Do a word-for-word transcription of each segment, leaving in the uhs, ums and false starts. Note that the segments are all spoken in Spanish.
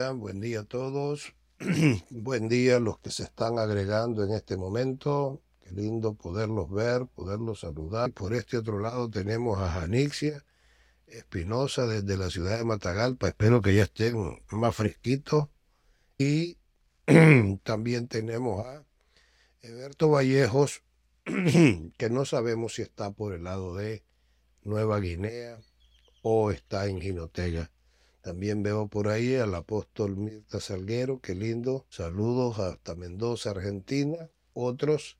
Buen día a todos. Buen día a los que se están agregando en este momento. Qué lindo poderlos ver, poderlos saludar. Por este otro lado tenemos a Janixia Espinosa desde la ciudad de Matagalpa. Espero que ya estén más fresquitos. Y también tenemos a Eberto Vallejos, que no sabemos si está por el lado de Nueva Guinea o está en Jinotega. También veo por ahí al apóstol Mirta Salguero, qué lindo. Saludos hasta Mendoza, Argentina. Otros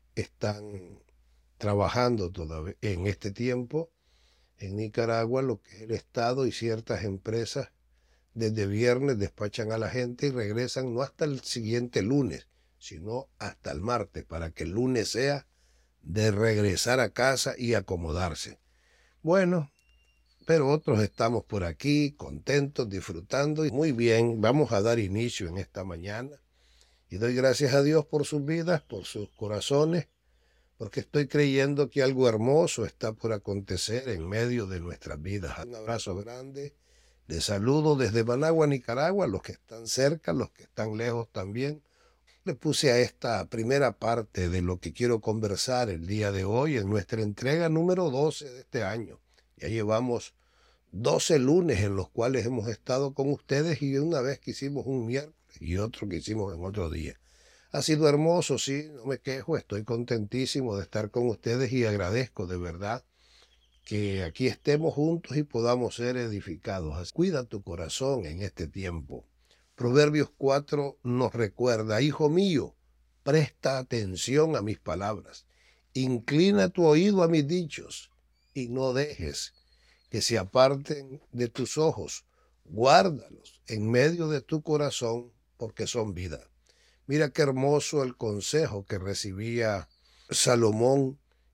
están trabajando todavía en este tiempo en Nicaragua, lo que es el Estado y ciertas empresas desde viernes despachan a la gente y regresan no hasta el siguiente lunes, sino hasta el martes, para que el lunes sea de regresar a casa y acomodarse. Bueno, pero otros estamos por aquí contentos, disfrutando y muy bien. Vamos a dar inicio en esta mañana y doy gracias a Dios por sus vidas, por sus corazones, porque estoy creyendo que algo hermoso está por acontecer en medio de nuestras vidas. Un abrazo grande. Les saludo desde Managua, Nicaragua, los que están cerca, los que están lejos también. Le puse a esta primera parte de lo que quiero conversar el día de hoy en nuestra entrega número doce de este año. Ya llevamos doce lunes en los cuales hemos estado con ustedes y una vez que hicimos un miércoles y otro que hicimos en otro día. Ha sido hermoso, sí, no me quejo, estoy contentísimo de estar con ustedes y agradezco de verdad que aquí estemos juntos y podamos ser edificados. Cuida tu corazón en este tiempo. Proverbios cuatro nos recuerda, hijo mío, presta atención a mis palabras, inclina tu oído a mis dichos y no dejes que se aparten de tus ojos, guárdalos en medio de tu corazón, porque son vida. Mira qué hermoso el consejo que recibía Salomón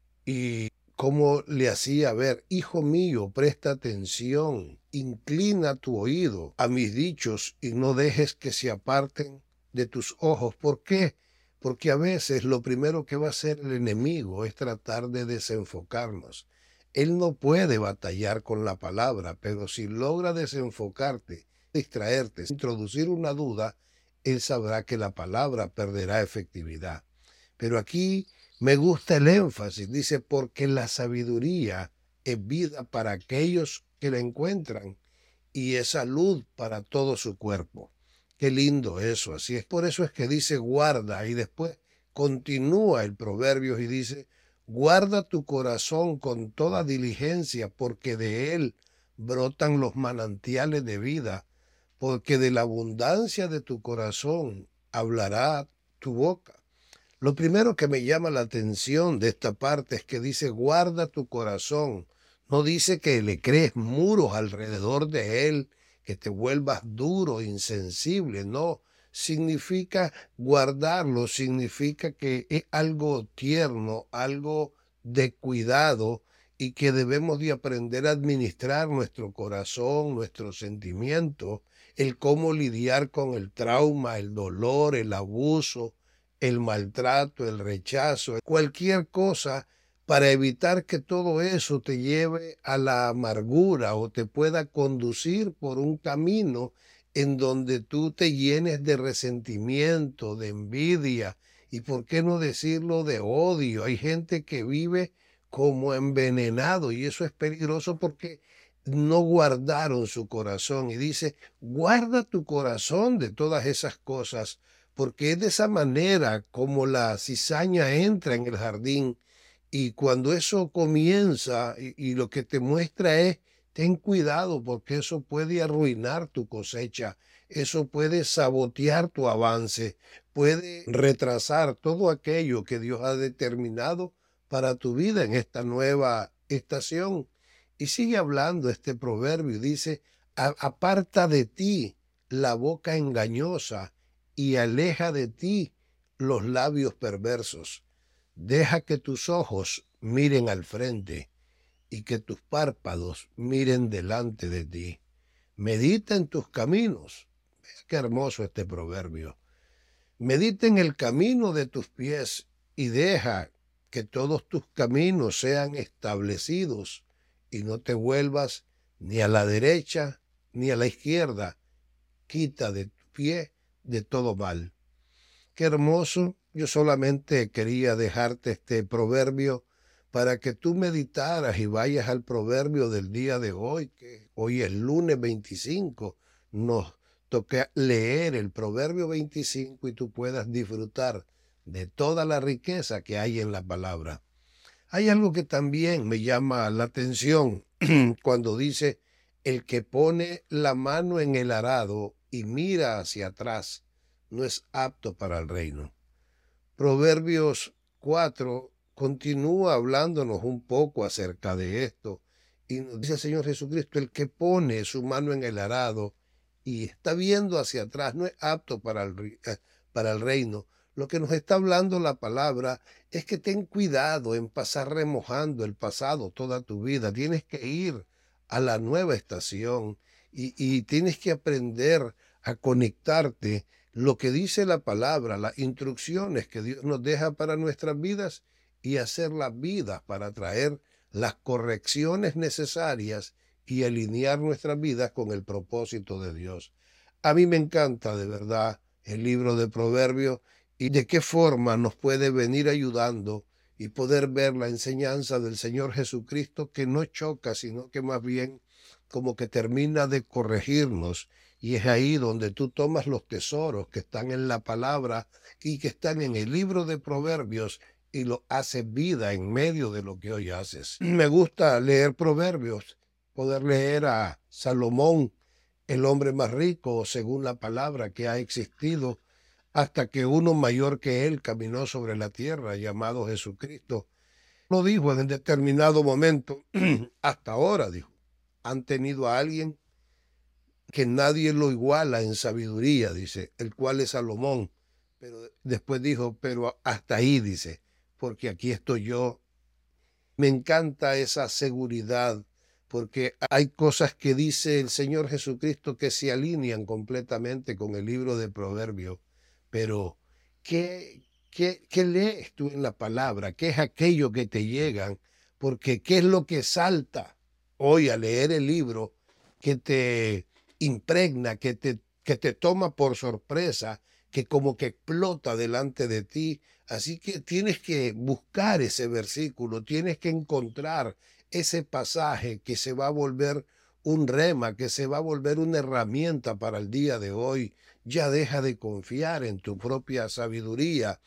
y cómo le hacía ver, hijo mío, presta atención, inclina tu oído a mis dichos y no dejes que se aparten de tus ojos. ¿Por qué? Porque a veces lo primero que va a hacer el enemigo es tratar de desenfocarnos. Él no puede batallar con la palabra, pero si logra desenfocarte, distraerte, introducir una duda, él sabrá que la palabra perderá efectividad. Pero aquí me gusta el énfasis, dice, porque la sabiduría es vida para aquellos que la encuentran y es salud para todo su cuerpo. Qué lindo eso, así es. Por eso es que dice guarda y después continúa el proverbio y dice, guarda tu corazón con toda diligencia porque de él brotan los manantiales de vida, porque de la abundancia de tu corazón hablará tu boca. Lo primero que me llama la atención de esta parte es que dice, guarda tu corazón. No dice que le crees muros alrededor de él, que te vuelvas duro, insensible. No, significa guardarlo, significa que es algo tierno, algo de cuidado y que debemos de aprender a administrar nuestro corazón, nuestros sentimientos, el cómo lidiar con el trauma, el dolor, el abuso, el maltrato, el rechazo, cualquier cosa para evitar que todo eso te lleve a la amargura o te pueda conducir por un camino en donde tú te llenes de resentimiento, de envidia y, por qué no decirlo, de odio. Hay gente que vive como envenenado y eso es peligroso porque no guardaron su corazón. Y dice, guarda tu corazón de todas esas cosas, porque es de esa manera como la cizaña entra en el jardín y cuando eso comienza y, y lo que te muestra es, ten cuidado porque eso puede arruinar tu cosecha, eso puede sabotear tu avance, puede retrasar todo aquello que Dios ha determinado para tu vida en esta nueva estación. Y sigue hablando este proverbio, dice, aparta de ti la boca engañosa y aleja de ti los labios perversos. Deja que tus ojos miren al frente y que tus párpados miren delante de ti. Medita en tus caminos. Qué hermoso este proverbio. Medita en el camino de tus pies y deja que todos tus caminos sean establecidos y no te vuelvas ni a la derecha ni a la izquierda quita de tu pie de todo mal. Qué hermoso. Yo solamente quería dejarte este proverbio para que tú meditaras y vayas al proverbio del día de hoy, que hoy es lunes veinticinco. Nos toca leer el proverbio veinticinco y tú puedas disfrutar de toda la riqueza que hay en la palabra. Hay algo que también me llama la atención cuando dice, el que pone la mano en el arado y mira hacia atrás no es apto para el reino. Proverbios cuatro continúa hablándonos un poco acerca de esto y nos dice el Señor Jesucristo, el que pone su mano en el arado y está viendo hacia atrás no es apto para el, para el reino. Lo que nos está hablando la palabra es que ten cuidado en pasar remojando el pasado toda tu vida. Tienes que ir a la nueva estación y, y tienes que aprender a conectarte lo que dice la palabra, las instrucciones que Dios nos deja para nuestras vidas y hacer las vidas para traer las correcciones necesarias y alinear nuestras vidas con el propósito de Dios. A mí me encanta de verdad el libro de Proverbios y de qué forma nos puede venir ayudando y poder ver la enseñanza del Señor Jesucristo que no choca, sino que más bien como que termina de corregirnos. Y es ahí donde tú tomas los tesoros que están en la palabra y que están en el libro de Proverbios y lo haces vida en medio de lo que hoy haces. Me gusta leer Proverbios, poder leer a Salomón, el hombre más rico según la palabra que ha existido, hasta que uno mayor que él caminó sobre la tierra, llamado Jesucristo. Lo dijo en determinado momento, hasta ahora, dijo, han tenido a alguien que nadie lo iguala en sabiduría, dice, el cual es Salomón. Pero después dijo, pero hasta ahí, dice, porque aquí estoy yo. Me encanta esa seguridad, porque hay cosas que dice el Señor Jesucristo que se alinean completamente con el libro de Proverbios. Pero, ¿qué, qué, qué lees tú en la palabra? ¿Qué es aquello que te llegan? Porque, ¿qué es lo que salta hoy al leer el libro que te impregna, que te, que te toma por sorpresa, que como que explota delante de ti? Así que tienes que buscar ese versículo, tienes que encontrar ese pasaje que se va a volver un rema, que se va a volver una herramienta para el día de hoy. Ya deja de confiar en tu propia sabiduría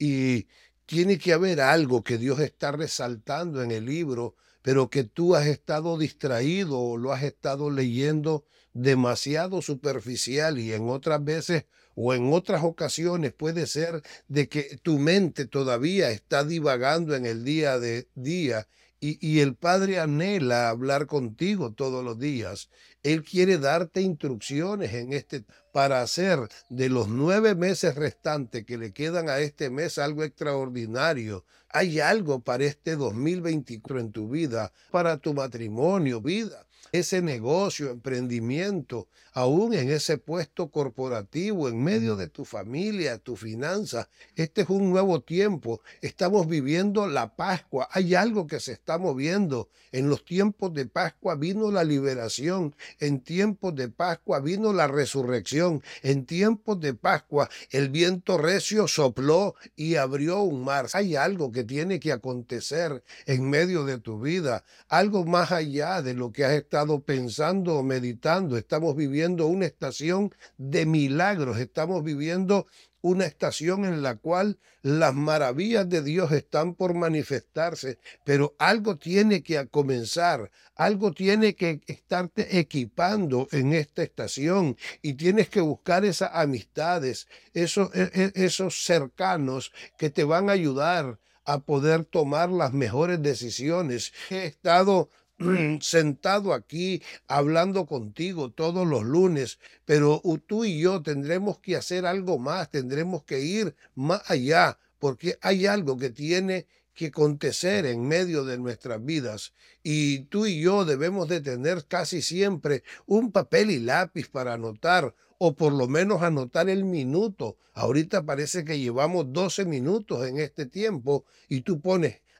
y tiene que haber algo que Dios está resaltando en el libro, pero que tú has estado distraído o lo has estado leyendo demasiado superficial y en otras veces o en otras ocasiones puede ser de que tu mente todavía está divagando en el día de día y, y el Padre anhela hablar contigo todos los días. Él quiere darte instrucciones en este para hacer de los nueve meses restantes que le quedan a este mes algo extraordinario. Hay algo para este dos mil veinticuatro en tu vida, para tu matrimonio, vida, ese negocio, emprendimiento, aún en ese puesto corporativo, en medio de tu familia, tu finanza. Este es un nuevo tiempo. Estamos viviendo la Pascua. Hay algo que se está moviendo. En los tiempos de Pascua vino la liberación. En tiempos de Pascua vino la resurrección. En tiempos de Pascua el viento recio sopló y abrió un mar. Hay algo que tiene que acontecer en medio de tu vida. Algo más allá de lo que has estado pensando o meditando. Estamos viviendo una estación de milagros. Estamos viviendo una estación en la cual las maravillas de Dios están por manifestarse, pero algo tiene que comenzar, algo tiene que estarte equipando en esta estación y tienes que buscar esas amistades, esos, esos cercanos que te van a ayudar a poder tomar las mejores decisiones. He estado sentado aquí hablando contigo todos los lunes, pero tú y yo tendremos que hacer algo más, tendremos que ir más allá, porque hay algo que tiene que acontecer en medio de nuestras vidas y tú y yo debemos de tener casi siempre un papel y lápiz para anotar o por lo menos anotar el minuto. Ahorita parece que llevamos doce minutos en este tiempo y tú pones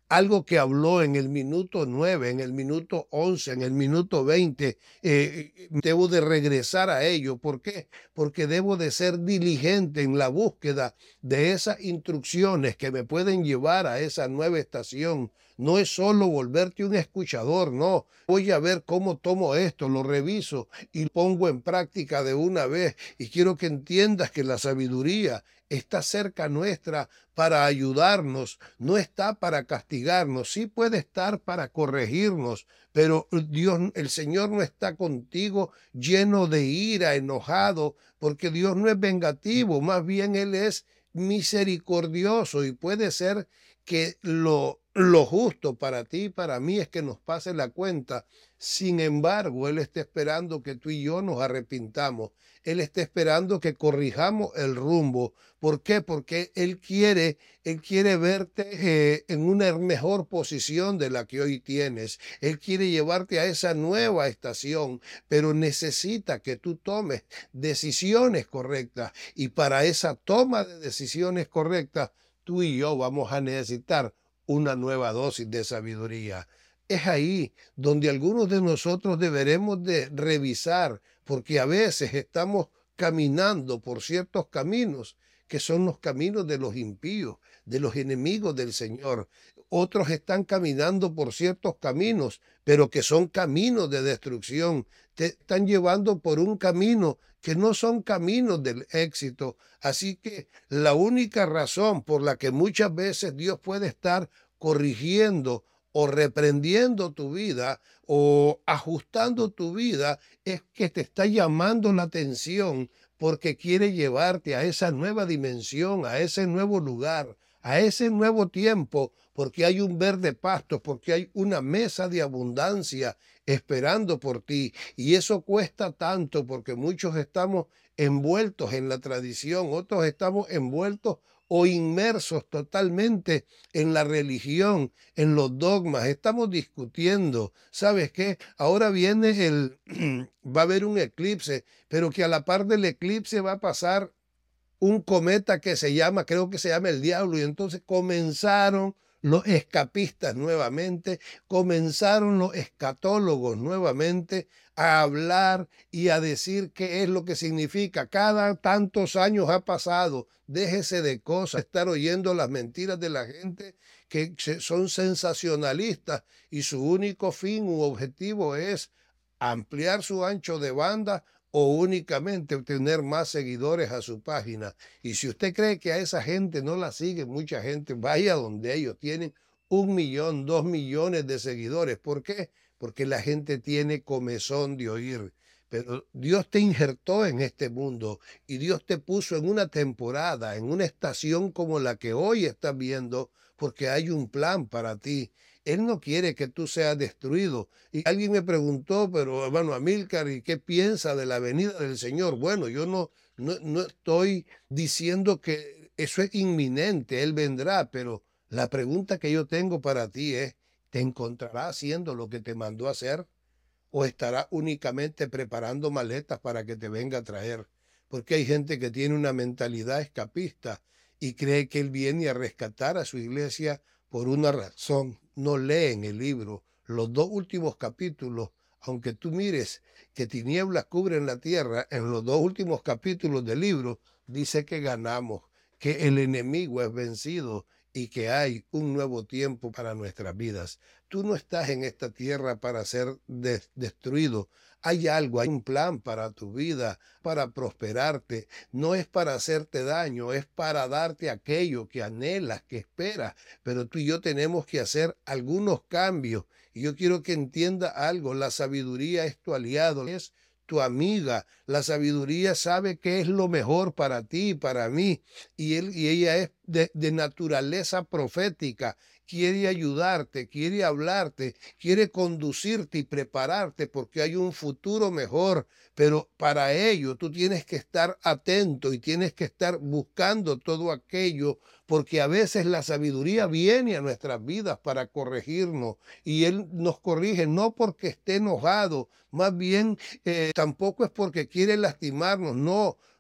algo que habló en el minuto nueve, en el minuto once, en el minuto veinte, eh, debo de regresar a ello. ¿Por qué? Porque debo de ser diligente en la búsqueda de esas instrucciones que me pueden llevar a esa nueva estación. No es solo volverte un escuchador, no. Voy a ver cómo tomo esto, lo reviso y lo pongo en práctica de una vez. Y quiero que entiendas que la sabiduría está cerca nuestra para ayudarnos, no está para castigarnos, sí puede estar para corregirnos, pero Dios, el Señor no está contigo lleno de ira, enojado, porque Dios no es vengativo, más bien Él es misericordioso y puede ser que lo, lo justo para ti y para mí es que nos pase la cuenta. Sin embargo, Él está esperando que tú y yo nos arrepintamos. Él está esperando que corrijamos el rumbo. ¿Por qué? Porque Él quiere, Él quiere verte eh, en una mejor posición de la que hoy tienes. Él quiere llevarte a esa nueva estación, pero necesita que tú tomes decisiones correctas. Y para esa toma de decisiones correctas, tú y yo vamos a necesitar una nueva dosis de sabiduría. Es ahí donde algunos de nosotros deberemos de revisar, porque a veces estamos caminando por ciertos caminos que son los caminos de los impíos, de los enemigos del Señor. Otros están caminando por ciertos caminos, pero que son caminos de destrucción. Te están llevando por un camino que no son caminos del éxito. Así que la única razón por la que muchas veces Dios puede estar corrigiendo o reprendiendo tu vida o ajustando tu vida es que te está llamando la atención porque quiere llevarte a esa nueva dimensión, a ese nuevo lugar, a ese nuevo tiempo, porque hay un verde pasto, porque hay una mesa de abundancia esperando por ti. Y eso cuesta tanto porque muchos estamos envueltos en la tradición, otros estamos envueltos o inmersos totalmente en la religión, en los dogmas. Estamos discutiendo, ¿sabes qué? Ahora viene el, va a haber un eclipse, pero que a la par del eclipse va a pasar un cometa que se llama, creo que se llama el Diablo, y entonces comenzaron los escapistas nuevamente, comenzaron los escatólogos nuevamente a hablar y a decir qué es lo que significa. Cada tantos años ha pasado, déjese de cosas, estar oyendo las mentiras de la gente que son sensacionalistas y su único fin u objetivo es ampliar su ancho de banda o únicamente obtener más seguidores a su página. Y si usted cree que a esa gente no la sigue mucha gente, vaya donde ellos tienen un millón, dos millones de seguidores. ¿Por qué? Porque la gente tiene comezón de oír. Pero Dios te injertó en este mundo y Dios te puso en una temporada, en una estación como la que hoy estás viendo, porque hay un plan para ti. Él no quiere que tú seas destruido. Y alguien me preguntó, pero hermano Amílcar, ¿y qué piensa de la venida del Señor? Bueno, yo no, no, no estoy diciendo que eso es inminente, Él vendrá, pero la pregunta que yo tengo para ti es, ¿te encontrará haciendo lo que te mandó a hacer? ¿O estará únicamente preparando maletas para que te venga a traer? Porque hay gente que tiene una mentalidad escapista y cree que Él viene a rescatar a su iglesia por una razón. No leen el libro. Los dos últimos capítulos, aunque tú mires que tinieblas cubren la tierra, en los dos últimos capítulos del libro dice que ganamos, que el enemigo es vencido y que hay un nuevo tiempo para nuestras vidas. Tú no estás en esta tierra para ser de destruido. Hay algo, hay un plan para tu vida, para prosperarte. No es para hacerte daño, es para darte aquello que anhelas, que esperas. Pero tú y yo tenemos que hacer algunos cambios. Y yo quiero que entienda algo. La sabiduría es tu aliado, es tu amiga. La sabiduría sabe qué es lo mejor para ti y para mí. Y, él, y ella es de, de naturaleza profética. Quiere ayudarte, quiere hablarte, quiere conducirte y prepararte porque hay un futuro mejor. Pero para ello tú tienes que estar atento y tienes que estar buscando todo aquello, porque a veces la sabiduría viene a nuestras vidas para corregirnos y Él nos corrige no porque esté enojado, más bien eh, tampoco es porque quiere lastimarnos, no.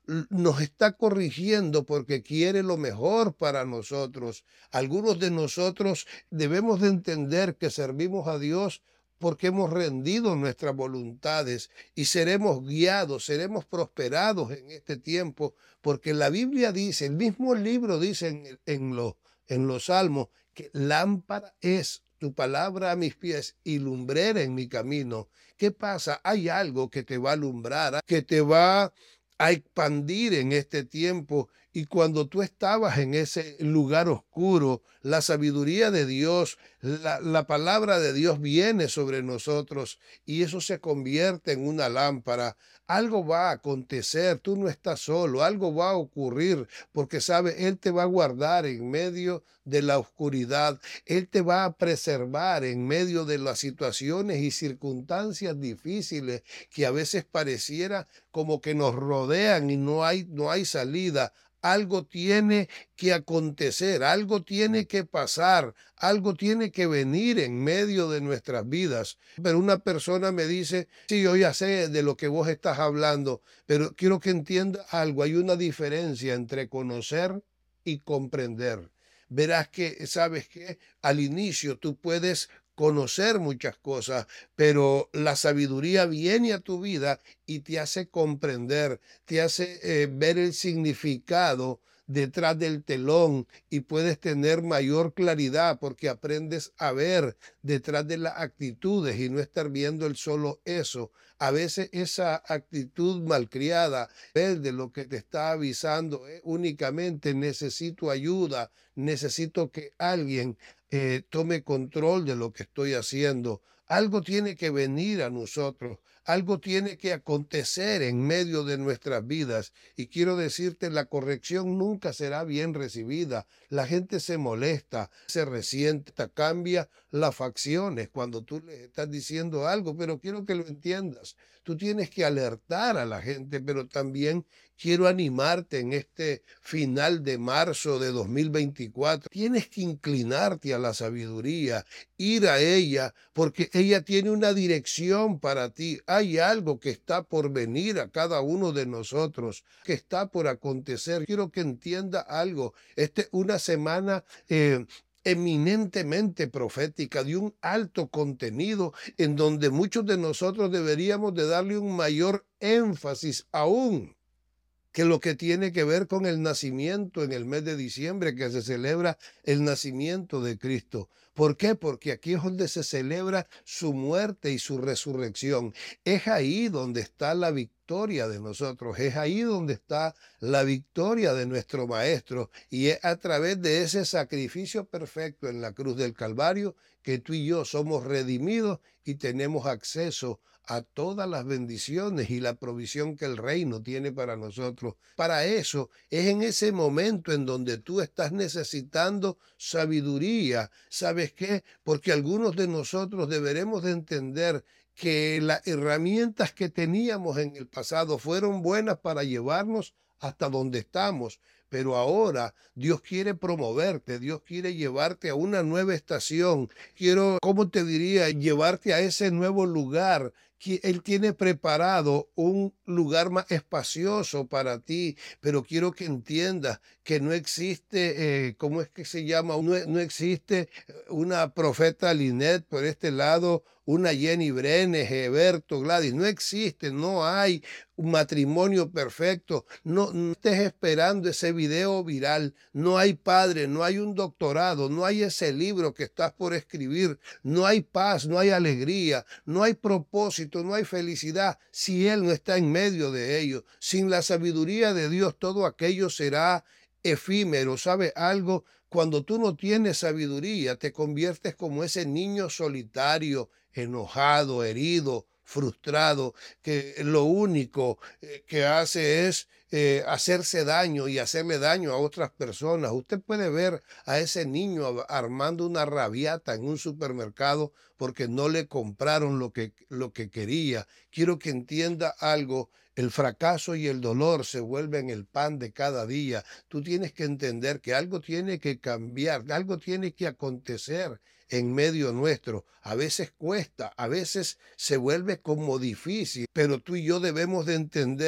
l- nos está corrigiendo porque quiere lo mejor para nosotros. Algunos de nosotros debemos de entender que servimos a Dios porque hemos rendido nuestras voluntades y seremos guiados, seremos prosperados en este tiempo, porque la Biblia dice, el mismo libro dice en, en los, en los Salmos, que lámpara es tu palabra a mis pies y lumbrera en mi camino. ¿Qué pasa? Hay algo que te va a alumbrar, que te va a expandir en este tiempo. Y cuando tú estabas en ese lugar oscuro, la sabiduría de Dios, la, la palabra de Dios viene sobre nosotros y eso se convierte en una lámpara. Algo va a acontecer, tú no estás solo, algo va a ocurrir, porque sabe, Él te va a guardar en medio de la oscuridad, Él te va a preservar en medio de las situaciones y circunstancias difíciles que a veces pareciera como que nos rodean y no hay, no hay salida. Algo tiene que acontecer, algo tiene que pasar, algo tiene que venir en medio de nuestras vidas. Pero una persona me dice, sí, yo ya sé de lo que vos estás hablando, pero quiero que entienda algo. Hay una diferencia entre conocer y comprender. Verás que, ¿sabes qué? Al inicio tú puedes conocer muchas cosas, pero la sabiduría viene a tu vida y te hace comprender, te hace eh, ver el significado detrás del telón y puedes tener mayor claridad porque aprendes a ver detrás de las actitudes y no estar viendo el solo eso. A veces esa actitud malcriada es de lo que te está avisando, eh, únicamente necesito ayuda, necesito que alguien eh, tome control de lo que estoy haciendo. Algo tiene que venir a nosotros, algo tiene que acontecer en medio de nuestras vidas. Y quiero decirte, la corrección nunca será bien recibida. La gente se molesta, se resiente, cambia las facciones cuando tú le estás diciendo algo, pero quiero que lo entiendas. Tú tienes que alertar a la gente, pero también quiero animarte en este final de marzo de dos mil veinticuatro. Tienes que inclinarte a la sabiduría, ir a ella, porque ella tiene una dirección para ti. Hay algo que está por venir a cada uno de nosotros, que está por acontecer. Quiero que entienda algo. Esta es una semana eh, eminentemente profética, de un alto contenido, en donde muchos de nosotros deberíamos de darle un mayor énfasis aún que lo que tiene que ver con el nacimiento en el mes de diciembre, que se celebra el nacimiento de Cristo. ¿Por qué? Porque aquí es donde se celebra su muerte y su resurrección. Es ahí donde está la victoria de nosotros, es ahí donde está la victoria de nuestro Maestro, y es a través de ese sacrificio perfecto en la cruz del Calvario que tú y yo somos redimidos y tenemos acceso a todas las bendiciones y la provisión que el reino tiene para nosotros. Para eso es en ese momento en donde tú estás necesitando sabiduría. ¿Sabes qué? Porque algunos de nosotros deberemos de entender que las herramientas que teníamos en el pasado fueron buenas para llevarnos hasta donde estamos, pero ahora Dios quiere promoverte, Dios quiere llevarte a una nueva estación. Quiero, ¿cómo te diría? Llevarte a ese nuevo lugar. Él tiene preparado un lugar más espacioso para ti, pero quiero que entiendas que no existe, eh, ¿cómo es que se llama? No, no existe una profeta Linet por este lado, una Jenny Brenes, Heberto, Gladys. No existe, no hay un matrimonio perfecto. No, no estés esperando ese video viral. No hay padre, no hay un doctorado, no hay ese libro que estás por escribir. No hay paz, no hay alegría, no hay propósito, no hay felicidad si Él no está en medio de ello. Sin la sabiduría de Dios, todo aquello será efímero. ¿Sabe algo? Cuando tú no tienes sabiduría, te conviertes como ese niño solitario, enojado, herido, frustrado, que lo único eh, que hace es eh, hacerse daño y hacerle daño a otras personas. Usted puede ver a ese niño armando una rabiata en un supermercado porque no le compraron lo que, lo que quería. Quiero que entienda algo. El fracaso y el dolor se vuelven el pan de cada día. Tú tienes que entender que algo tiene que cambiar, algo tiene que acontecer en medio nuestro. A veces cuesta, a veces se vuelve como difícil, pero tú y yo debemos de entender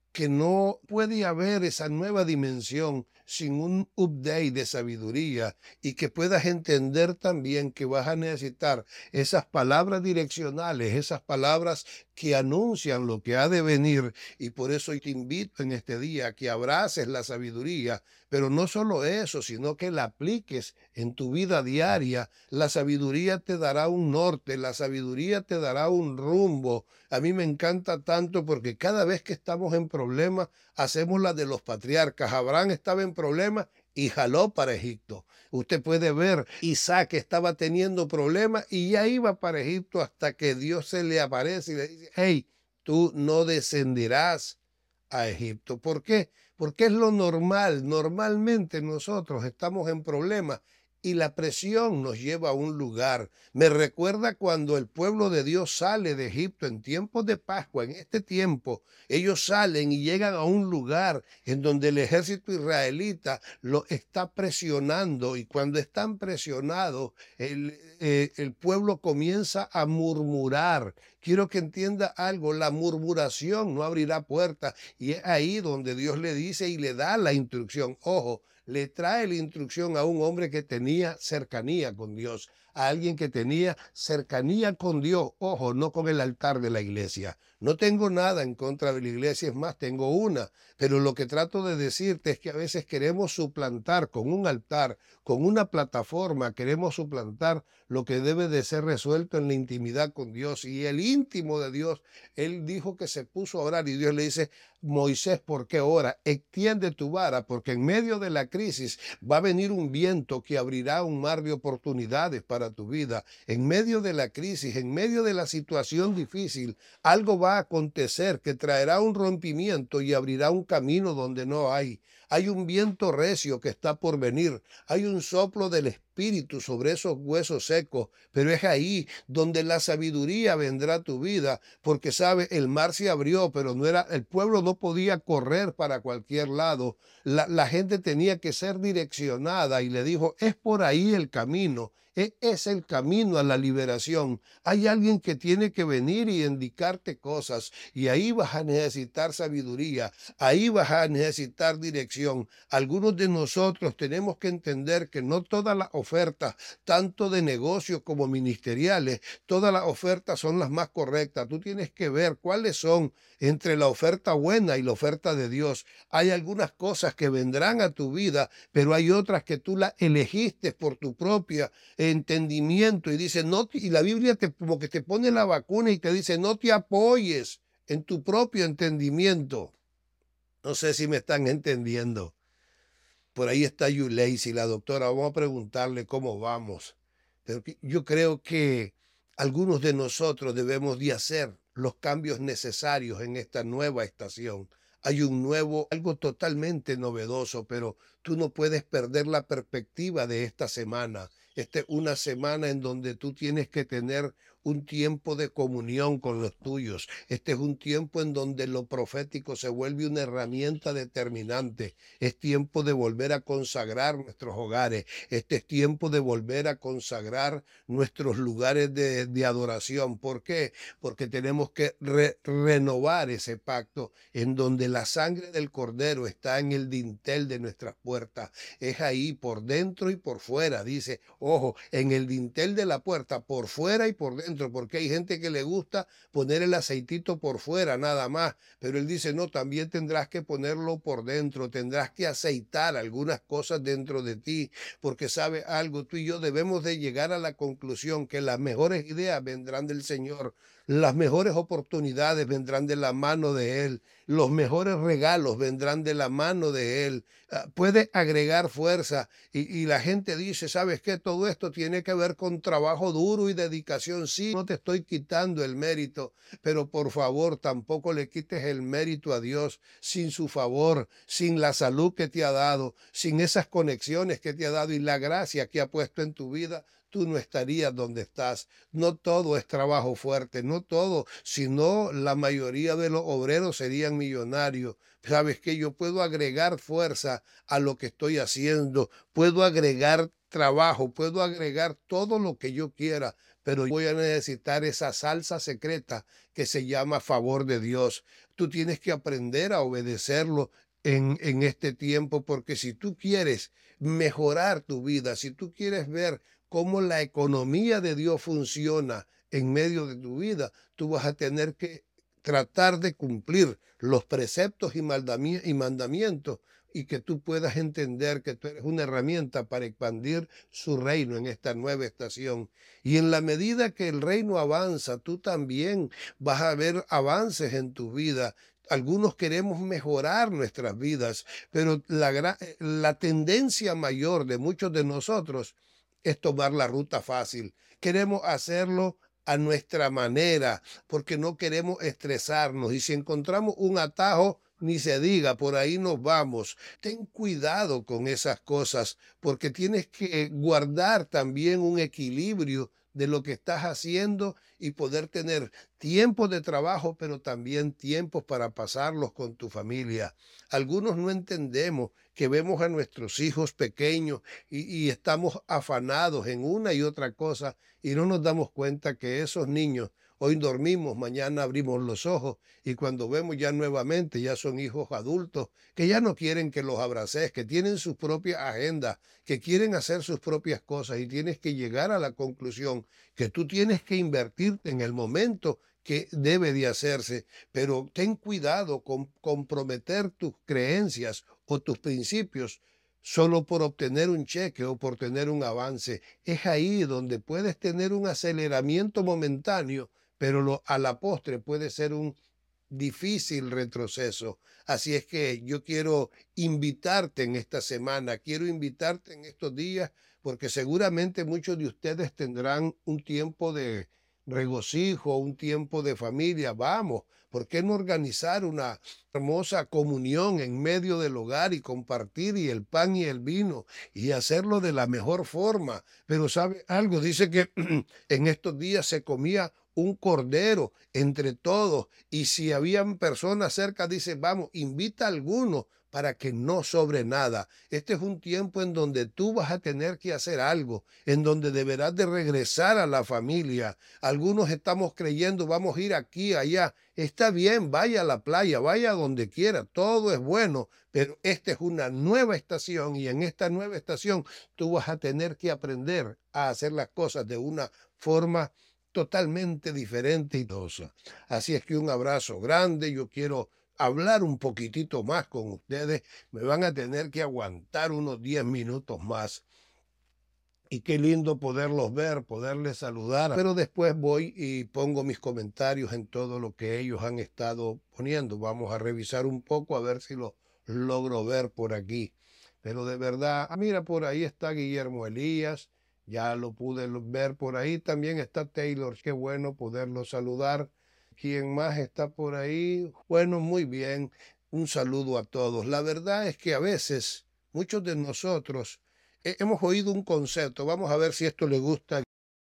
que no puede haber esa nueva dimensión sin un update de sabiduría y que puedas entender también que vas a necesitar esas palabras direccionales, esas palabras que anuncian lo que ha de venir. Y por eso te invito en este día a que abraces la sabiduría, pero no solo eso, sino que la apliques en tu vida diaria. La sabiduría te dará un norte, la sabiduría te dará un rumbo. A mí me encanta tanto porque cada vez que estamos en problemas, hacemos la de los patriarcas. Abraham estaba en problemas y jaló para Egipto. Usted puede ver, Isaac estaba teniendo problemas y ya iba para Egipto hasta que Dios se le aparece y le dice, hey, tú no descenderás a Egipto. ¿Por qué? Porque es lo normal. Normalmente nosotros estamos en problemas y la presión nos lleva a un lugar. Me recuerda cuando el pueblo de Dios sale de Egipto en tiempos de Pascua, en este tiempo, ellos salen y llegan a un lugar en donde el ejército israelita lo está presionando y cuando están presionados, el, eh, el pueblo comienza a murmurar. Quiero que entienda algo, la murmuración no abrirá puertas y es ahí donde Dios le dice y le da la instrucción. Ojo, le trae la instrucción a un hombre que tenía cercanía con Dios, a alguien que tenía cercanía con Dios, ojo, no con el altar de la iglesia. No tengo nada en contra de la iglesia, es más, tengo una, pero lo que trato de decirte es que a veces queremos suplantar con un altar, con una plataforma, queremos suplantar lo que debe de ser resuelto en la intimidad con Dios. Y el íntimo de Dios, él dijo que se puso a orar y Dios le dice, Moisés, ¿por qué ora? Extiende tu vara, porque en medio de la crisis va a venir un viento que abrirá un mar de oportunidades para tu vida. En medio de la crisis, en medio de la situación difícil, algo va a acontecer que traerá un rompimiento y abrirá un camino donde no hay. Hay un viento recio que está por venir. Hay un soplo del Espíritu sobre esos huesos secos, pero es ahí donde la sabiduría vendrá a tu vida, porque sabe, el mar se abrió, pero no era, el pueblo no podía correr para cualquier lado. La, la gente tenía que ser direccionada y le dijo, es por ahí el camino. Es el camino a la liberación. Hay alguien que tiene que venir y indicarte cosas y ahí vas a necesitar sabiduría, ahí vas a necesitar dirección. Algunos de nosotros tenemos que entender que no todas las ofertas, tanto de negocios como ministeriales, todas las ofertas son las más correctas. Tú tienes que ver cuáles son entre la oferta buena y la oferta de Dios. Hay algunas cosas que vendrán a tu vida, pero hay otras que tú las elegiste por tu propia entendimiento y dice, no, y la Biblia te, como que te pone la vacuna y te dice, no te apoyes en tu propio entendimiento. No sé si me están entendiendo. Por ahí está Yuleisi, la doctora, vamos a preguntarle cómo vamos. Pero yo creo que algunos de nosotros debemos de hacer los cambios necesarios en esta nueva estación. Hay un nuevo, algo totalmente novedoso, pero tú no puedes perder la perspectiva de esta semana. Esta es una semana en donde tú tienes que tener un tiempo de comunión con los tuyos. Este es un tiempo en donde lo profético se vuelve una herramienta determinante. Es tiempo de volver a consagrar nuestros hogares. Este es tiempo de volver a consagrar nuestros lugares de, de adoración. ¿Por qué? Porque tenemos que re renovar ese pacto en donde la sangre del Cordero está en el dintel de nuestras puertas. Es ahí por dentro y por fuera. Dice, ojo, en el dintel de la puerta, por fuera y por dentro, porque hay gente que le gusta poner el aceitito por fuera nada más, pero él dice, no, también tendrás que ponerlo por dentro, tendrás que aceitar algunas cosas dentro de ti, porque sabe algo, tú y yo debemos de llegar a la conclusión que las mejores ideas vendrán del Señor, las mejores oportunidades vendrán de la mano de Él, los mejores regalos vendrán de la mano de Él. Uh, puede agregar fuerza y, y la gente dice, ¿sabes qué? Todo esto tiene que ver con trabajo duro y dedicación. Sí, no te estoy quitando el mérito, pero por favor tampoco le quites el mérito a Dios sin su favor, sin la salud que te ha dado, sin esas conexiones que te ha dado y la gracia que ha puesto en tu vida. Tú no estarías donde estás. No todo es trabajo fuerte, no todo, sino la mayoría de los obreros serían millonarios. ¿Sabes qué? Yo puedo agregar fuerza a lo que estoy haciendo, puedo agregar trabajo, puedo agregar todo lo que yo quiera, pero voy a necesitar esa salsa secreta que se llama favor de Dios. Tú tienes que aprender a obedecerlo en, en este tiempo, porque si tú quieres mejorar tu vida, si tú quieres ver cómo la economía de Dios funciona en medio de tu vida, tú vas a tener que tratar de cumplir los preceptos y mandamientos y que tú puedas entender que tú eres una herramienta para expandir su reino en esta nueva estación. Y en la medida que el reino avanza, tú también vas a ver avances en tu vida. Algunos queremos mejorar nuestras vidas, pero la, la tendencia mayor de muchos de nosotros es tomar la ruta fácil. Queremos hacerlo a nuestra manera, porque no queremos estresarnos. Y si encontramos un atajo, ni se diga, por ahí nos vamos. Ten cuidado con esas cosas, porque tienes que guardar también un equilibrio de lo que estás haciendo y poder tener tiempos de trabajo, pero también tiempos para pasarlos con tu familia. Algunos no entendemos que vemos a nuestros hijos pequeños y, y estamos afanados en una y otra cosa y no nos damos cuenta que esos niños hoy dormimos, mañana abrimos los ojos y cuando vemos ya nuevamente ya son hijos adultos que ya no quieren que los abraces, que tienen sus propias agendas, que quieren hacer sus propias cosas y tienes que llegar a la conclusión que tú tienes que invertirte en el momento que debe de hacerse, pero ten cuidado con comprometer tus creencias o tus principios solo por obtener un cheque o por tener un avance. Es ahí donde puedes tener un aceleramiento momentáneo, pero lo, a la postre puede ser un difícil retroceso. Así es que yo quiero invitarte en esta semana, quiero invitarte en estos días, porque seguramente muchos de ustedes tendrán un tiempo de regocijo, un tiempo de familia. Vamos, ¿por qué no organizar una hermosa comunión en medio del hogar y compartir y el pan y el vino y hacerlo de la mejor forma? Pero ¿sabe algo? Dice que en estos días se comía un cordero entre todos y si habían personas cerca, dice, vamos, invita a alguno para que no sobre nada. Este es un tiempo en donde tú vas a tener que hacer algo, en donde deberás de regresar a la familia. Algunos estamos creyendo, vamos a ir aquí, allá. Está bien, vaya a la playa, vaya a donde quiera, todo es bueno, pero esta es una nueva estación y en esta nueva estación tú vas a tener que aprender a hacer las cosas de una forma totalmente diferente y dosa. Así es que un abrazo grande, yo quiero hablar un poquitito más con ustedes, me van a tener que aguantar unos diez minutos más. Y qué lindo poderlos ver, poderles saludar, pero después voy y pongo mis comentarios en todo lo que ellos han estado poniendo. Vamos a revisar un poco a ver si lo logro ver por aquí. Pero de verdad, ah, mira, por ahí está Guillermo Elías, ya lo pude ver por ahí. También está Taylor, qué bueno poderlo saludar. ¿Quién más está por ahí? Bueno, muy bien, un saludo a todos. La verdad es que a veces muchos de nosotros hemos oído un concepto, vamos a ver si esto le gusta.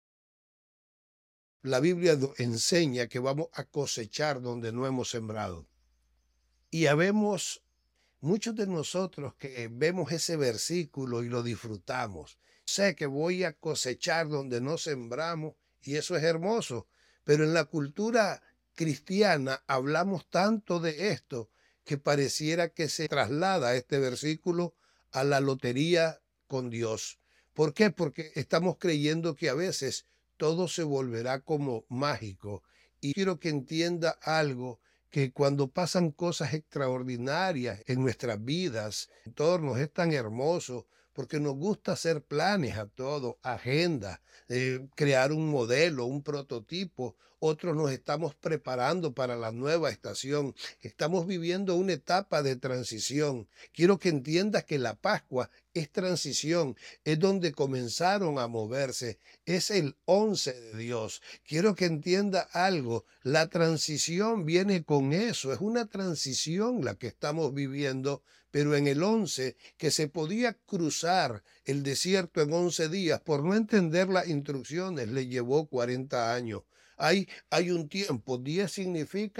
La Biblia enseña que vamos a cosechar donde no hemos sembrado. Y habemos muchos de nosotros que vemos ese versículo y lo disfrutamos. Sé que voy a cosechar donde no sembramos y eso es hermoso, pero en la cultura cristiana hablamos tanto de esto que pareciera que se traslada este versículo a la lotería con Dios. ¿Por qué? Porque estamos creyendo que a veces todo se volverá como mágico. Y quiero que entienda algo, que cuando pasan cosas extraordinarias en nuestras vidas, entornos, es tan hermoso, porque nos gusta hacer planes a todo, agendas, eh, crear un modelo, un prototipo. Otros nos estamos preparando para la nueva estación. Estamos viviendo una etapa de transición. Quiero que entiendas que la Pascua es transición, es donde comenzaron a moverse, es el once de Dios. Quiero que entienda algo, la transición viene con eso, es una transición la que estamos viviendo, pero en el once, que se podía cruzar el desierto en once días, por no entender las instrucciones, le llevó cuarenta años. Hay, hay un tiempo, diez significa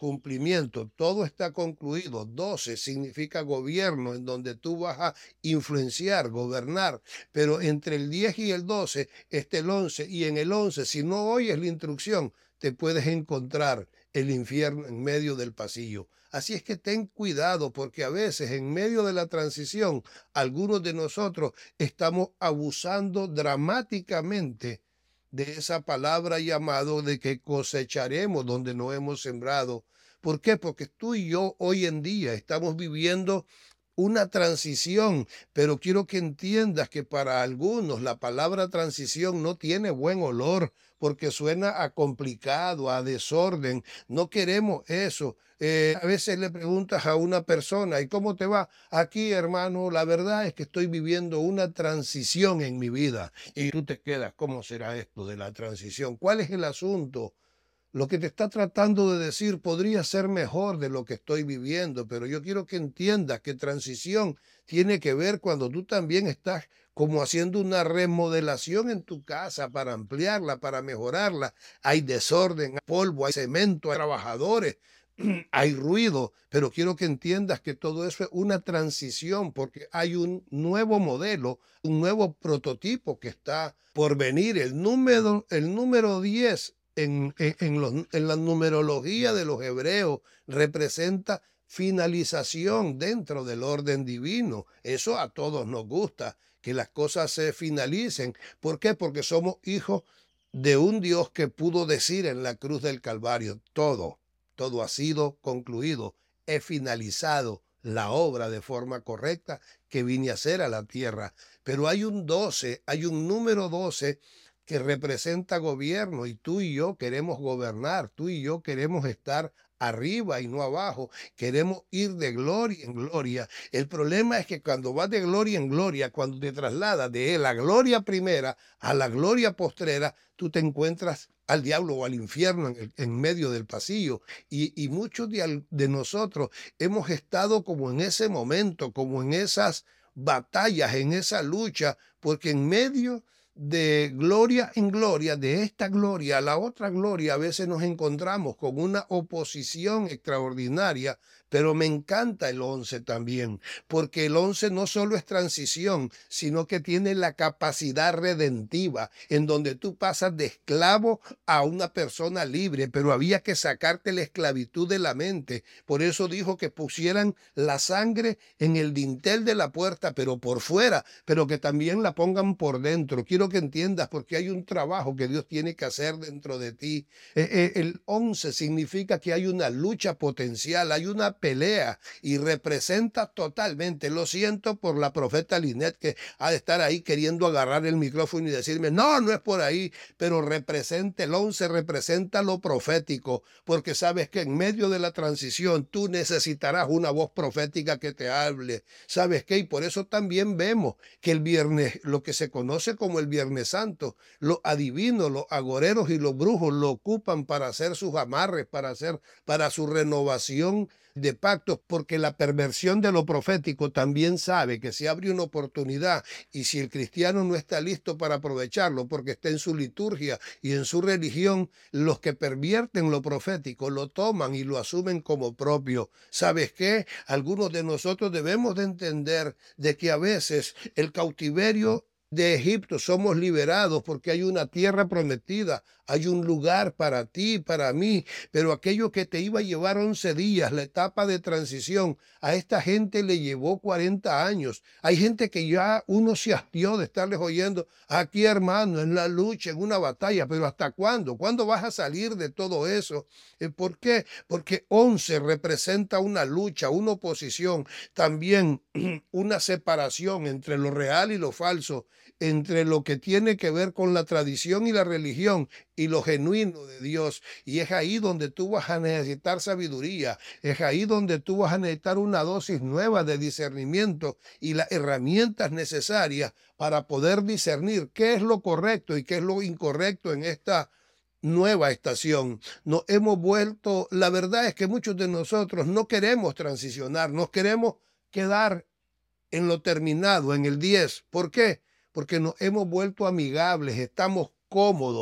cumplimiento, todo está concluido. doce significa gobierno, en donde tú vas a influenciar, gobernar, pero entre el diez y el doce está el once, y en el once, si no oyes la instrucción, te puedes encontrar el infierno en medio del pasillo. Así es que ten cuidado, porque a veces en medio de la transición, algunos de nosotros estamos abusando dramáticamente de esa palabra llamado de que cosecharemos donde no hemos sembrado. ¿Por qué? Porque tú y yo hoy en día estamos viviendo una transición, pero quiero que entiendas que para algunos la palabra transición no tiene buen olor porque suena a complicado, a desorden. No queremos eso. Eh, a veces le preguntas a una persona, ¿y cómo te va? Aquí, hermano, la verdad es que estoy viviendo una transición en mi vida. Y tú te quedas, ¿cómo será esto de la transición? ¿Cuál es el asunto? Lo que te está tratando de decir podría ser mejor de lo que estoy viviendo, pero yo quiero que entiendas que transición tiene que ver cuando tú también estás como haciendo una remodelación en tu casa para ampliarla, para mejorarla. Hay desorden, hay polvo, hay cemento, hay trabajadores, hay ruido, pero quiero que entiendas que todo eso es una transición porque hay un nuevo modelo, un nuevo prototipo que está por venir. El número, el número diez en, en, en, los, en la numerología de los hebreos representa finalización dentro del orden divino. Eso a todos nos gusta, que las cosas se finalicen. ¿Por qué? Porque somos hijos de un Dios que pudo decir en la cruz del Calvario, todo, todo ha sido concluido, he finalizado la obra de forma correcta que vine a hacer a la tierra. Pero hay un doce, hay un número doce que representa gobierno, y tú y yo queremos gobernar, tú y yo queremos estar arriba y no abajo, queremos ir de gloria en gloria. El problema es que cuando vas de gloria en gloria, cuando te trasladas de la gloria primera a la gloria postrera, tú te encuentras al diablo o al infierno en, el, en medio del pasillo. Y, y muchos de, de nosotros hemos estado como en ese momento, como en esas batallas, en esa lucha, porque en medio de gloria en gloria, de esta gloria a la otra gloria, a veces nos encontramos con una oposición extraordinaria, pero me encanta el once también, porque el once no solo es transición, sino que tiene la capacidad redentiva, en donde tú pasas de esclavo a una persona libre, pero había que sacarte la esclavitud de la mente. Por eso dijo que pusieran la sangre en el dintel de la puerta, pero por fuera, pero que también la pongan por dentro. Quiero que entiendas, porque hay un trabajo que Dios tiene que hacer dentro de ti. Eh, eh, el once significa que hay una lucha potencial, hay una pelea, y representa totalmente, lo siento por la profeta Linet, que ha de estar ahí queriendo agarrar el micrófono y decirme, no, no es por ahí, pero representa, el once representa lo profético, porque sabes que en medio de la transición tú necesitarás una voz profética que te hable. ¿Sabes qué? Y por eso también vemos que el viernes, lo que se conoce como el Viernes Santo, los adivinos, los agoreros y los brujos lo ocupan para hacer sus amarres, para hacer, para su renovación de pactos, porque la perversión de lo profético también sabe que se abre una oportunidad, y si el cristiano no está listo para aprovecharlo porque está en su liturgia y en su religión, los que pervierten lo profético lo toman y lo asumen como propio. ¿Sabes qué? Algunos de nosotros debemos de entender de que a veces el cautiverio de Egipto somos liberados porque hay una tierra prometida, hay un lugar para ti, para mí, pero aquello que te iba a llevar once días, la etapa de transición, a esta gente le llevó cuarenta años. Hay gente que ya uno se hastió de estarles oyendo, aquí hermano, en la lucha, en una batalla, pero ¿hasta cuándo? ¿Cuándo vas a salir de todo eso? ¿Por qué? Porque once representa una lucha, una oposición, también una separación entre lo real y lo falso, entre lo que tiene que ver con la tradición y la religión y lo genuino de Dios. Y es ahí donde tú vas a necesitar sabiduría, es ahí donde tú vas a necesitar una dosis nueva de discernimiento y las herramientas necesarias para poder discernir qué es lo correcto y qué es lo incorrecto en esta nueva estación. Nos hemos vuelto, la verdad es que muchos de nosotros no queremos transicionar, nos queremos quedar en lo terminado, en el diez. ¿Por qué? Porque nos hemos vuelto amigables, estamos cómodos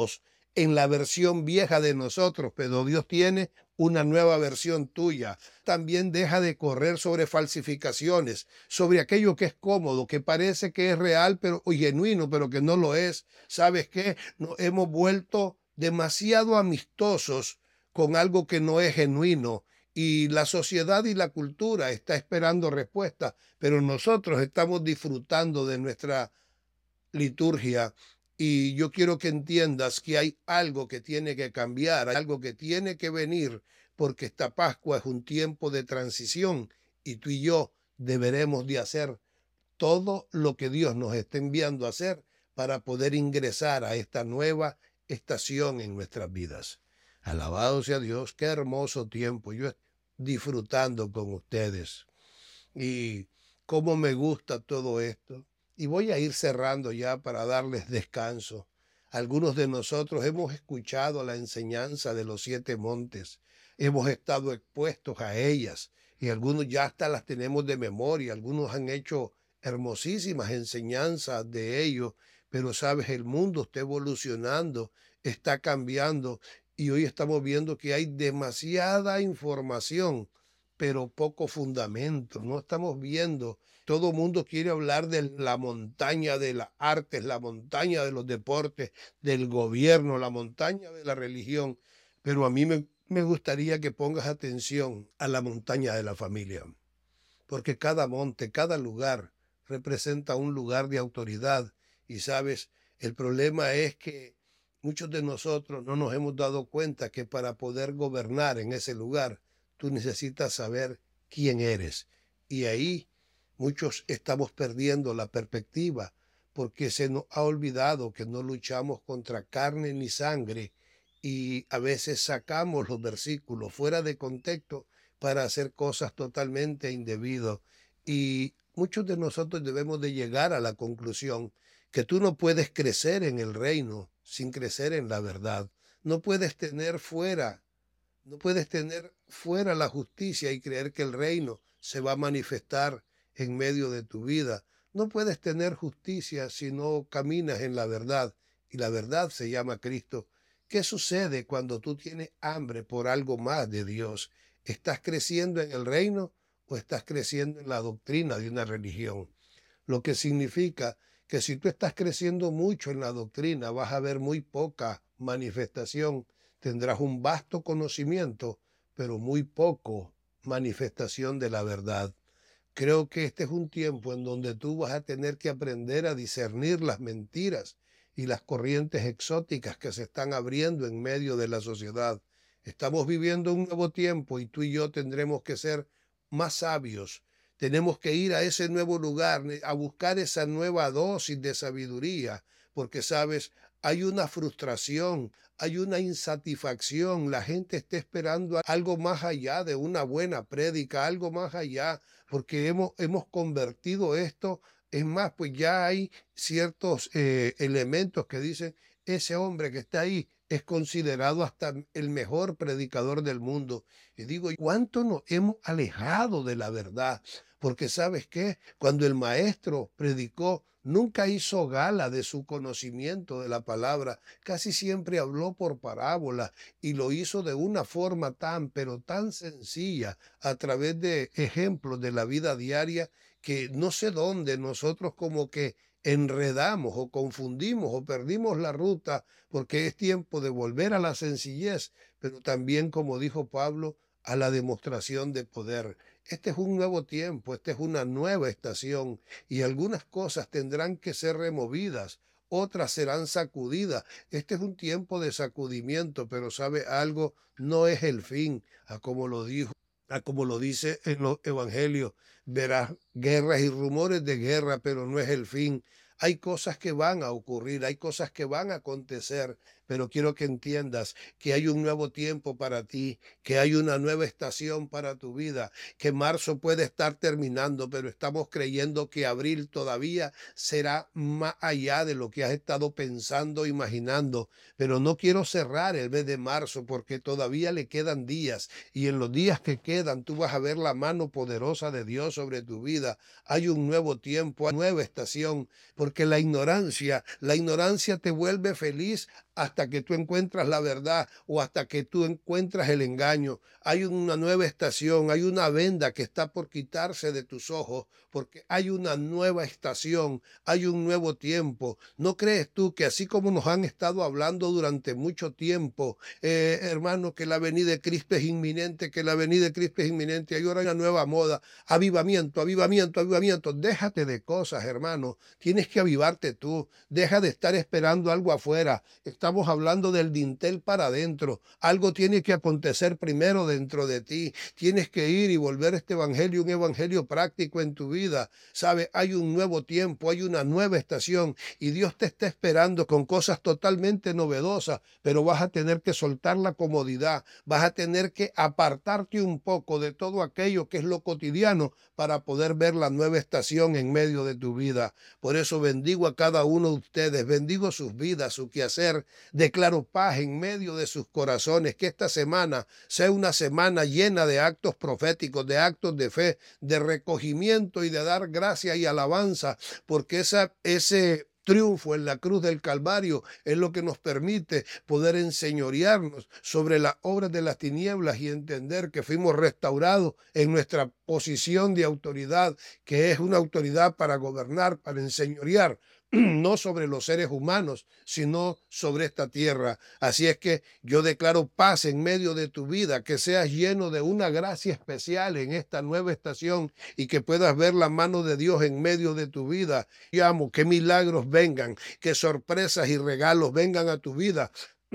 en la versión vieja de nosotros, pero Dios tiene una nueva versión tuya. También deja de correr sobre falsificaciones, sobre aquello que es cómodo, que parece que es real pero, o genuino, pero que no lo es. ¿Sabes qué? Nos hemos vuelto demasiado amistosos con algo que no es genuino. Y la sociedad y la cultura está esperando respuestas, pero nosotros estamos disfrutando de nuestra liturgia. Y yo quiero que entiendas que hay algo que tiene que cambiar, hay algo que tiene que venir, porque esta Pascua es un tiempo de transición y tú y yo deberemos de hacer todo lo que Dios nos está enviando a hacer para poder ingresar a esta nueva estación en nuestras vidas. Alabado sea Dios, qué hermoso tiempo. Yo disfrutando con ustedes y cómo me gusta todo esto. Y voy a ir cerrando ya para darles descanso. Algunos de nosotros hemos escuchado la enseñanza de los siete montes, hemos estado expuestos a ellas y algunos ya hasta las tenemos de memoria, algunos han hecho hermosísimas enseñanzas de ellos, pero sabes, el mundo está evolucionando, está cambiando y hoy estamos viendo que hay demasiada información, pero poco fundamento. No estamos viendo. Todo el mundo quiere hablar de la montaña de las artes, la montaña de los deportes, del gobierno, la montaña de la religión. Pero a mí me, me gustaría que pongas atención a la montaña de la familia, porque cada monte, cada lugar representa un lugar de autoridad. Y sabes, el problema es que muchos de nosotros no nos hemos dado cuenta que para poder gobernar en ese lugar, tú necesitas saber quién eres. Y ahí muchos estamos perdiendo la perspectiva porque se nos ha olvidado que no luchamos contra carne ni sangre y a veces sacamos los versículos fuera de contexto para hacer cosas totalmente indebidas. Y muchos de nosotros debemos de llegar a la conclusión que tú no puedes crecer en el reino sin crecer en la verdad. No puedes tener fuera no puedes tener fuera la justicia y creer que el reino se va a manifestar en medio de tu vida. No puedes tener justicia si no caminas en la verdad. Y la verdad se llama Cristo. ¿Qué sucede cuando tú tienes hambre por algo más de Dios? ¿Estás creciendo en el reino o estás creciendo en la doctrina de una religión? Lo que significa que si tú estás creciendo mucho en la doctrina, vas a ver muy poca manifestación. Tendrás un vasto conocimiento, pero muy poco manifestación de la verdad. Creo que este es un tiempo en donde tú vas a tener que aprender a discernir las mentiras y las corrientes exóticas que se están abriendo en medio de la sociedad. Estamos viviendo un nuevo tiempo y tú y yo tendremos que ser más sabios. Tenemos que ir a ese nuevo lugar, a buscar esa nueva dosis de sabiduría, porque sabes, hay una frustración, hay una insatisfacción, la gente está esperando algo más allá de una buena prédica, algo más allá, porque hemos, hemos convertido esto, es más, pues ya hay ciertos eh, elementos que dicen, ese hombre que está ahí es considerado hasta el mejor predicador del mundo. Y digo, ¿cuánto nos hemos alejado de la verdad? Porque ¿sabes qué? Cuando el maestro predicó, nunca hizo gala de su conocimiento de la palabra, casi siempre habló por parábola y lo hizo de una forma tan, pero tan sencilla, a través de ejemplos de la vida diaria, que no sé dónde nosotros como que enredamos o confundimos o perdimos la ruta, porque es tiempo de volver a la sencillez, pero también, como dijo Pablo, a la demostración de poder. Este es un nuevo tiempo, esta es una nueva estación y algunas cosas tendrán que ser removidas, otras serán sacudidas. Este es un tiempo de sacudimiento, pero sabe algo, no es el fin, a como lo dijo, a como lo dice en los evangelios, verás guerras y rumores de guerra, pero no es el fin. Hay cosas que van a ocurrir, hay cosas que van a acontecer, pero quiero que entiendas que hay un nuevo tiempo para ti, que hay una nueva estación para tu vida, que marzo puede estar terminando, pero estamos creyendo que abril todavía será más allá de lo que has estado pensando, imaginando. Pero no quiero cerrar el mes de marzo porque todavía le quedan días y en los días que quedan tú vas a ver la mano poderosa de Dios sobre tu vida. Hay un nuevo tiempo, hay una nueva estación, porque la ignorancia, la ignorancia te vuelve feliz hasta que tú encuentras la verdad o hasta que tú encuentras el engaño. Hay una nueva estación, hay una venda que está por quitarse de tus ojos, porque hay una nueva estación, hay un nuevo tiempo. ¿No crees tú que así como nos han estado hablando durante mucho tiempo, eh, hermano, que la venida de Cristo es inminente, que la venida de Cristo es inminente, hay ahora una nueva moda, avivamiento, avivamiento, avivamiento? Déjate de cosas, hermano, tienes que avivarte tú, deja de estar esperando algo afuera. Estamos hablando del dintel para adentro, algo tiene que acontecer primero dentro de ti, tienes que ir y volver este evangelio un evangelio práctico en tu vida. ¿Sabe? Hay un nuevo tiempo, hay una nueva estación y Dios te está esperando con cosas totalmente novedosas, pero vas a tener que soltar la comodidad, vas a tener que apartarte un poco de todo aquello que es lo cotidiano para poder ver la nueva estación en medio de tu vida. Por eso bendigo a cada uno de ustedes, bendigo sus vidas, su quehacer, declaro paz en medio de sus corazones, que esta semana sea una semana llena de actos proféticos, de actos de fe, de recogimiento y de dar gracia y alabanza, porque esa, ese triunfo en la cruz del Calvario es lo que nos permite poder enseñorearnos sobre las obras de las tinieblas y entender que fuimos restaurados en nuestra posición de autoridad, que es una autoridad para gobernar, para enseñorear, no sobre los seres humanos, sino sobre esta tierra. Así es que yo declaro paz en medio de tu vida, que seas lleno de una gracia especial en esta nueva estación y que puedas ver la mano de Dios en medio de tu vida. Yo amo que milagros vengan, que sorpresas y regalos vengan a tu vida,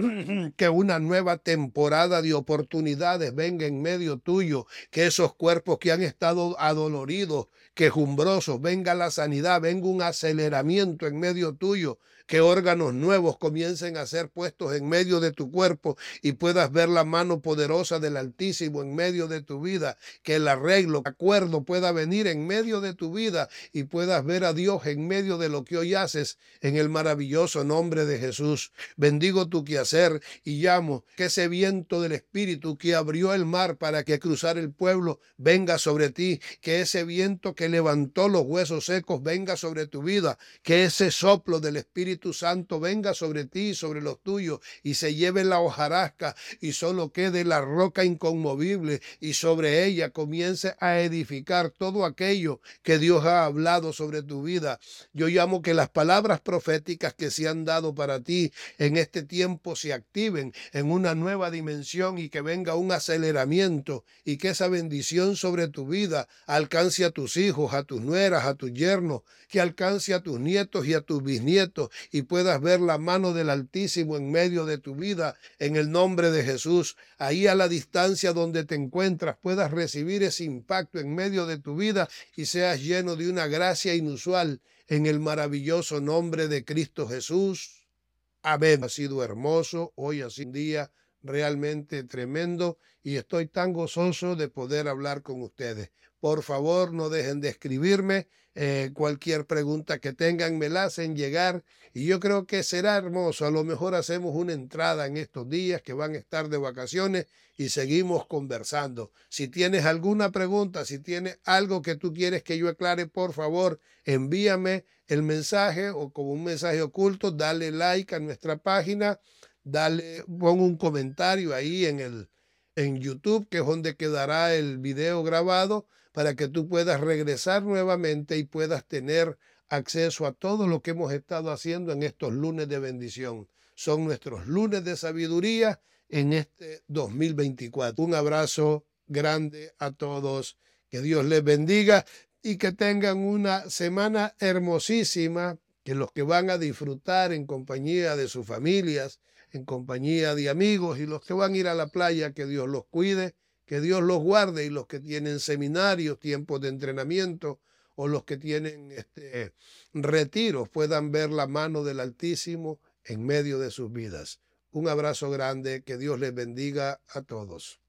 que una nueva temporada de oportunidades venga en medio tuyo, que esos cuerpos que han estado adoloridos, quejumbrosos, venga la sanidad, venga un aceleramiento en medio tuyo, que órganos nuevos comiencen a ser puestos en medio de tu cuerpo y puedas ver la mano poderosa del Altísimo en medio de tu vida, que el arreglo, el acuerdo pueda venir en medio de tu vida y puedas ver a Dios en medio de lo que hoy haces, en el maravilloso nombre de Jesús. Bendigo tu quehacer y llamo que ese viento del Espíritu que abrió el mar para que cruzara el pueblo venga sobre ti, que ese viento que levantó los huesos secos venga sobre tu vida, que ese soplo del Espíritu Santo venga sobre ti y sobre los tuyos y se lleve la hojarasca y solo quede la roca inconmovible y sobre ella comience a edificar todo aquello que Dios ha hablado sobre tu vida. Yo llamo que las palabras proféticas que se han dado para ti en este tiempo se activen en una nueva dimensión y que venga un aceleramiento y que esa bendición sobre tu vida alcance a tus hijos, a tus nueras, a tus yernos, que alcance a tus nietos y a tus bisnietos y puedas ver la mano del Altísimo en medio de tu vida en el nombre de Jesús. Ahí a la distancia donde te encuentras puedas recibir ese impacto en medio de tu vida y seas lleno de una gracia inusual en el maravilloso nombre de Cristo Jesús. Amén. Ha sido hermoso, hoy ha sido un día realmente tremendo y estoy tan gozoso de poder hablar con ustedes. Por favor, no dejen de escribirme, eh, cualquier pregunta que tengan me la hacen llegar y yo creo que será hermoso. A lo mejor hacemos una entrada en estos días que van a estar de vacaciones y seguimos conversando. Si tienes alguna pregunta, si tienes algo que tú quieres que yo aclare, por favor, envíame el mensaje o como un mensaje oculto, dale like a nuestra página, dale, pon un comentario ahí en el en YouTube, que es donde quedará el video grabado, para que tú puedas regresar nuevamente y puedas tener acceso a todo lo que hemos estado haciendo en estos lunes de bendición. Son nuestros lunes de sabiduría en este dos mil veinticuatro. Un abrazo grande a todos, que Dios les bendiga y que tengan una semana hermosísima, que los que van a disfrutar en compañía de sus familias, en compañía de amigos y los que van a ir a la playa, que Dios los cuide, que Dios los guarde, y los que tienen seminarios, tiempos de entrenamiento o los que tienen este, retiros puedan ver la mano del Altísimo en medio de sus vidas. Un abrazo grande, que Dios les bendiga a todos.